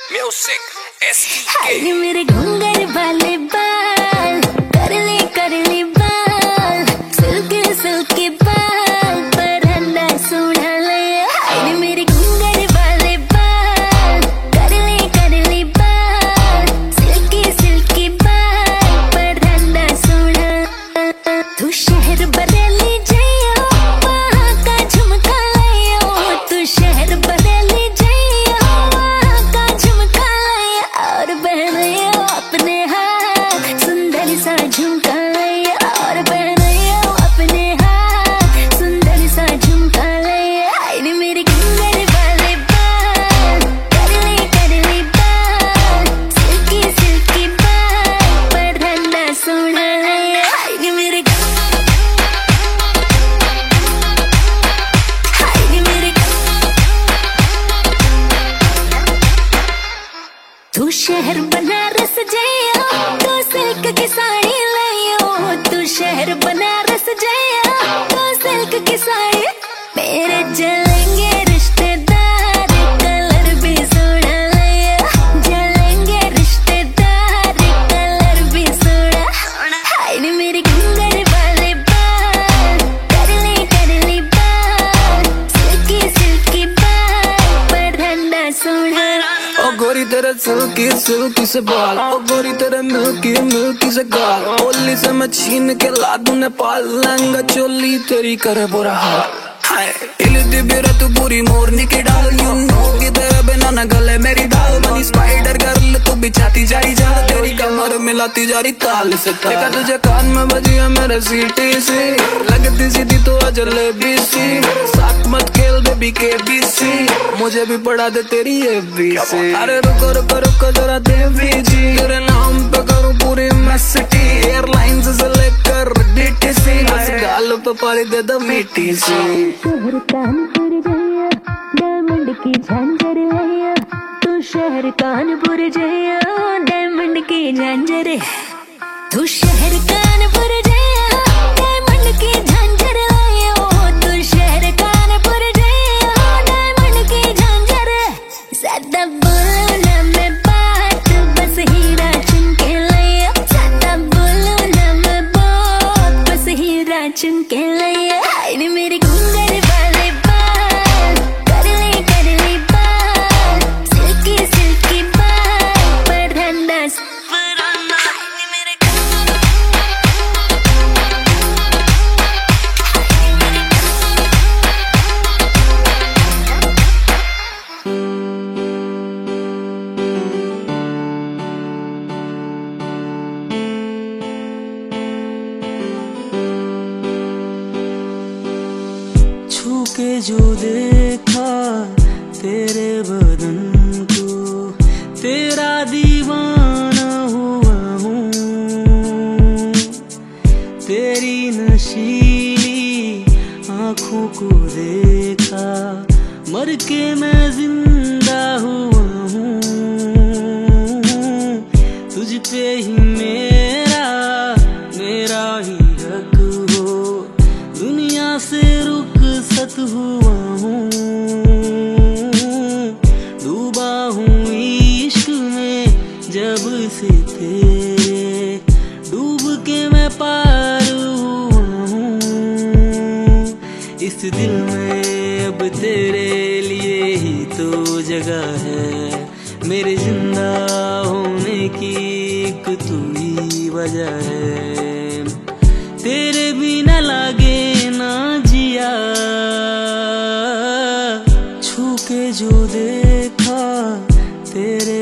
Music STK। मेरे घूंघर वाले बाल कर ले बाल सिल्की सिल्की बाल पर हंदा सोना ले। हाय मेरे घूंघर वाले बाल कर ले बाल सिल्की सिल्की बाल पर हंदा सोना। तू शहर बरेली जाइयो वहाँ का झुमका लायो। तू शहर बरेली जाइयो वहाँ का झुमका लायो और पहनियो अपने हाथ सुंदर सा झुमका लायो और पहनियो अपने हाथ सुंदर सा झुमका लायो। हाय रे मेरे घूंघर वाले बाल कर ले बाल सिल्की सिल्की बाल पर हंदा सोना लायो। हाय रे मेरे तू शहर बनारस जाइयो तो सिल्क की साड़ी लाइयो। तू शहर बनारस जाइयो तो सिल्क की साड़ी। मेरे जलेंगे रिश्तेदार कलर भी सोना लाइयो। जलेंगे रिश्तेदार कलर भी सोना। हाय रे मेरे घूंघर वाले बाल कर ले बाल सिल्की सिल्की बाल पर हंदा सोना। ओ गोरी तेरे सिल्की सिल्की से बाल, ओ गोरी तेरे मिल्की मिल्की से गाल। ओली से मैं छीन के ला दूं नेपाल, लहंगा चोली तेरी करे बुरा हाल। हाय हिलती बिरा तू पूरी मोरनी की डाल। यू नो कि तेरे बिना न गले मेरी दाल। मनी स्पाइडर गर्ल तू बिछाती जा रही जाल। तेरी कमर मिलाती जा रही ताल से ताल। देखा तुझे कान में बजी है मेरे सीटी सी, लगती सीधी तो जलेबी सी। साथ मत खेल बेबी KBC, मुझे भी पढ़ा दे तेरी ABC। अरे रुको रुको रुको जरा देवी जी, तेरे नाम पे करूँ पूरी मैं सिटी। एयरलाइंस से लेकर DTC, बस गाल पे पारी दे दो मीठी सी। शहर कानपुर जाइयो डायमंड की झांझर लाइयो। तू शहर कानपुर जाइयो डायमंड की झांझर। तू शहर कानपुर जाइयो डायमंड की झांझर लाइयो। तू शहर कानपुर जाइयो डायमंड की झांझर। ज्यादा बोलो ना मैं बात बस हीरा चुन के लाइयो। ज्यादा बोलो ना मैं बात बस हीरा चुन के लाइयो। हाय रे मेरे घूंघर वाले बाल कर ले बाल सिल्की सिल्की बाल पर हंदा छू के जो देखा तेरे बदन को, तेरा दीवाना हुआ हूँ। तेरी नशीली आँखों को देखा मर के मैं जिंदा हुआ हूँ। तुझ पे ही मेरा ही हक हो, दुनिया से रुखसत हुआ हूँ। डूबा हूँ इश्क में जब से तेरे, डूब के मैं पार हुआ हूँ। इस दिल में अब तेरे लिए ही तो जगह है, मेरे जिंदा होने की एक तू ही वजह है। तेरे बिना लागे ना जिया, छू के जो देखा तेरे